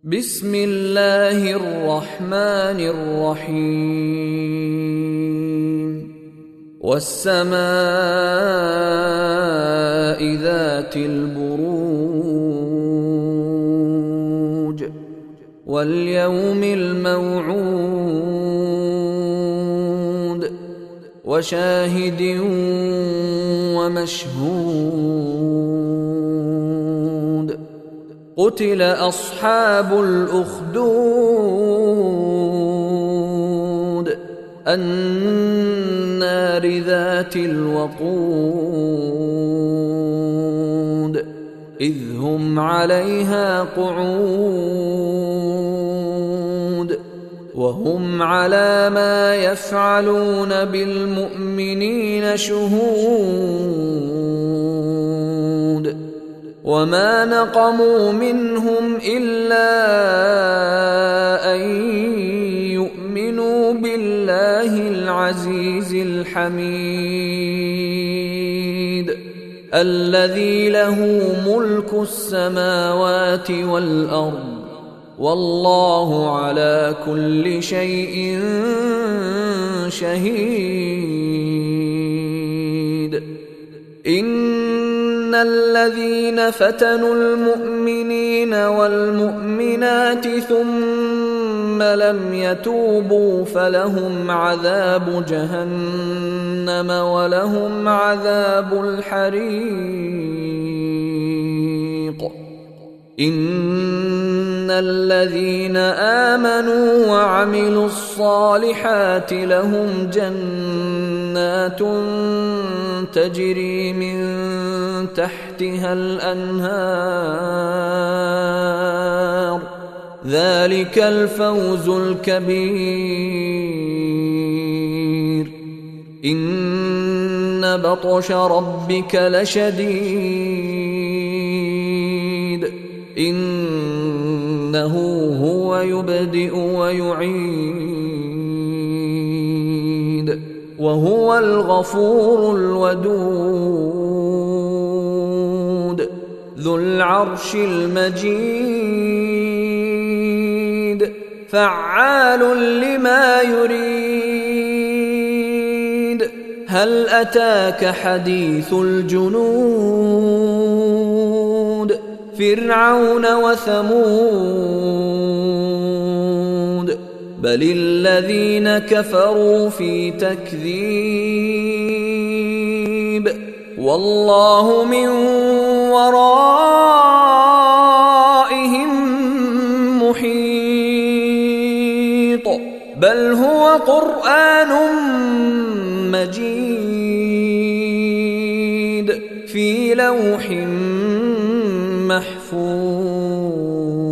بسم الله الرحمن الرحيم والسماء ذات البروج واليوم الموعود وشاهد ومشهود قتل أصحاب الأخدود النار ذات الوقود إذ هم عليها قعود وهم على ما يفعلون بالمؤمنين شهود وما نقموا منهم إلا أن يؤمنوا بالله العزيز الحميد الذي له ملك السماوات والأرض والله على كل شيء شهيد. إن الذين فتنوا المؤمنين والمؤمنات ثم لم يتوبوا فلهم عذاب جهنم ولهم عذاب الحريق. إن الذين آمنوا وعملوا الصالحات لهم جنات تجري من تحتها الأنهار ذلك الفوز الكبير. إن بطش ربك لشديد إنه هو يبدئ ويعيد وهو الغفور الودود ذو العرش المجيد فعال لما يريد. هل أتاك حديث الجنود فرعون وثمود بل الذين كفروا في تكذيب والله من ورائهم محيط بل هو قرآن مجيد في لوح محفوظ.